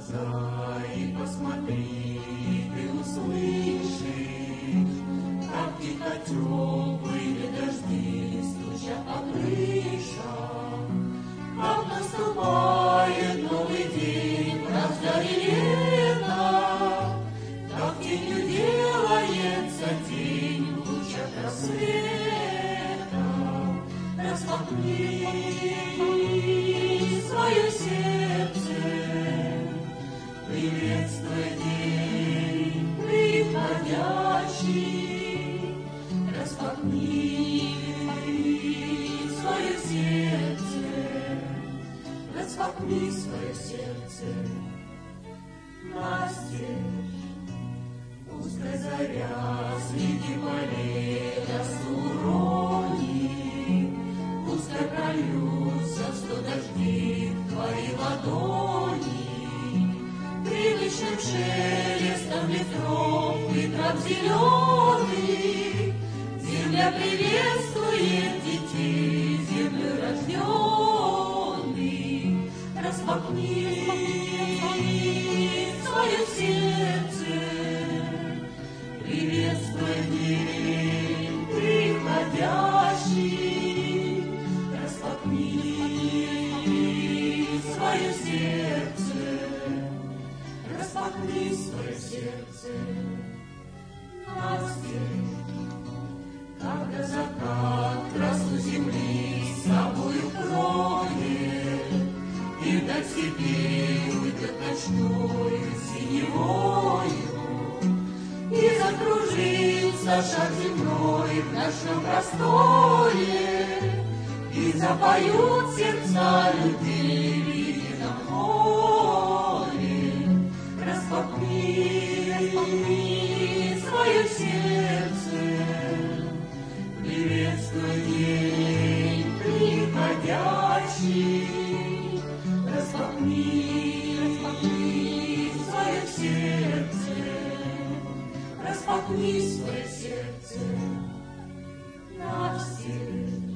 глаза и посмотри, ты услышишь, как тихо теплые дожди стучат по крышам, как наступает новый день в разгаре лета, как тенью делается тень в лучах рассвета. Распахни свое сердце, приветствуй день приходящий. Распахни свое сердце, распахни свое сердце. Настежь, пускай заря среди полей урони, пускай прольются сто дождей в твои ладони. Привычным шелестом ветров и трав зеленых земля приветствует детей, землю рожденных. Распахни свое сердце, приветствуй день приходящий. Распахни свое сердце, распахни свое сердце. Настежь, когда закат красу земли с собою кроет, и до степей уйдет ночною синевою, и закружится шар земной в нашем просторе, и запоют сердца людей в едином хоре. Распахни свое сердце, приветствуй день приходящий. Распахни свое сердце, распахни свое сердце. Настежь,